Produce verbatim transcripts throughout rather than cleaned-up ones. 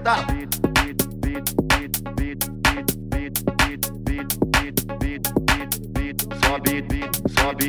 Eita! Sobe, sobe,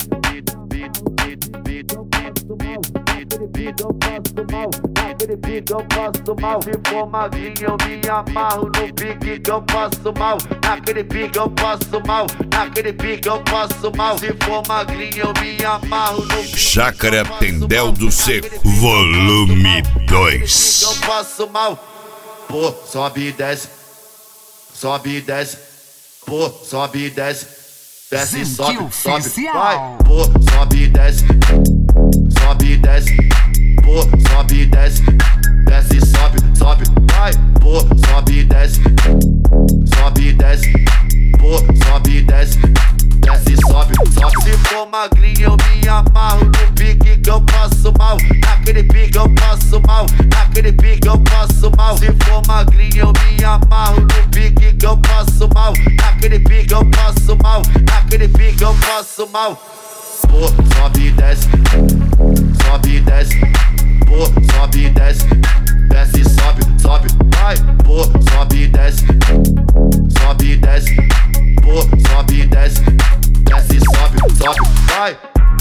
naquele pique eu passo mal, naquele pique eu passo mal. Se for magrinho eu me amarro no pique que eu passo mal, naquele pique eu passo mal, naquele pique eu passo mal. Se for magrinho eu me amarro no pique. Chácara Tendel do Seco, volume dois. Eu passo mal, pô, sobe e desce, sobe e desce, pô, sobe e desce, desce e sobe, sobe, vai, pô, sobe e desce, sobe e desce, pô, sobe e desce, desce e sobe, sobe, vai, pô, sobe e desce, sobe e desce, pô, sobe e desce, desce e sobe, sobe. Se for magrinho eu me amarro no pique que eu passo mal, naquele pique eu passo mal, naquele pique eu passo mal. Se for magrinho eu me amarro no pique que eu passo mal, naquele pique eu passo mal, naquele pique eu passo mal. Pô, sobe e desce, sobe e desce, pô, sobe e desce, desce e sobe, sobe, vai, pô, sobe e desce, sobe e desce, pô, sobe e desce, desce e sobe, sobe, vai.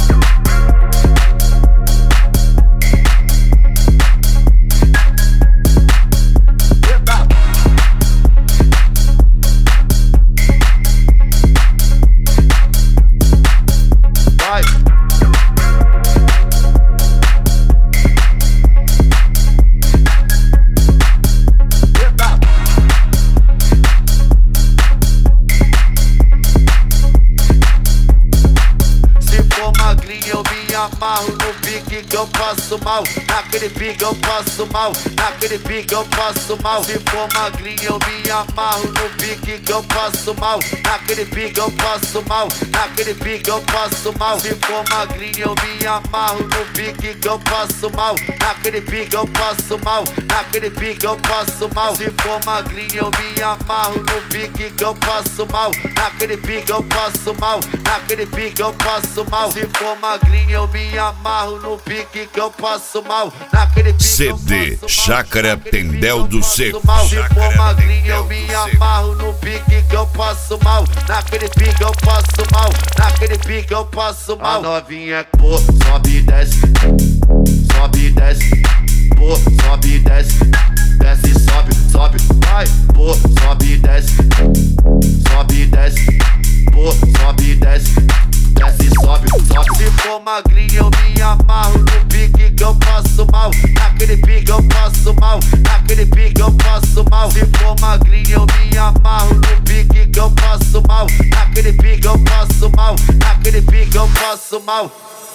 Eu me amarro no pique que eu passo mal, naquele pique eu passo mal, naquele pique eu passo mal. Se for magrinho eu me amarro no pique que eu passo mal, naquele pique eu passo mal, naquele pique eu passo mal. Se for magrinho eu me amarro no pique que eu passo mal, naquele pique eu passo mal, naquele pique eu passo mal. Se for magrinho eu me amarro no pique que eu passo mal, naquele pique eu passo mal, naquele pique eu passo mal. Se for magrinho eu me amarro no pique que eu passo mal, naquele pique C D Chácara Tendel do Seco. Se for magrinho eu me amarro no pique que eu passo mal, naquele pique eu passo mal, naquele pique eu passo mal. A novinha, pô, sobe e desce, sobe e desce, pô, sobe e desce, desce e sobe, sobe, vai, pô, sobe e desce, sobe e desce, pô, sobe e desce, desce e sobe, sobe. Se for magrinho eu me amarro no pique que eu passo mal, naquele pique eu passo mal, naquele pique eu passo mal. Se for magrinho eu me amarro no pique que eu passo mal, naquele pique eu passo mal, naquele pique eu passo mal.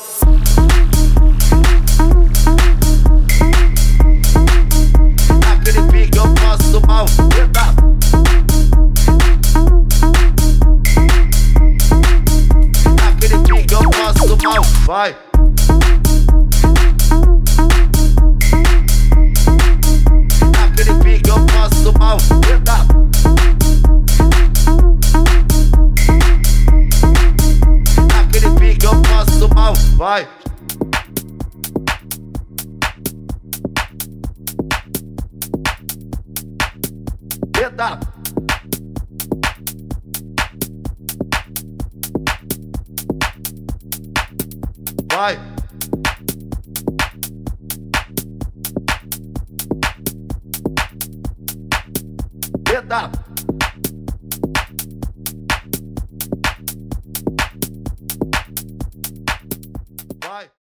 Naquele pique eu passo mal. Eita! Naquele pique eu passo mal. Vai! Naquele pique eu passo mal. Eita! Naquele pique eu passo mal. Vai! Eita! Vai! Eita! Vai!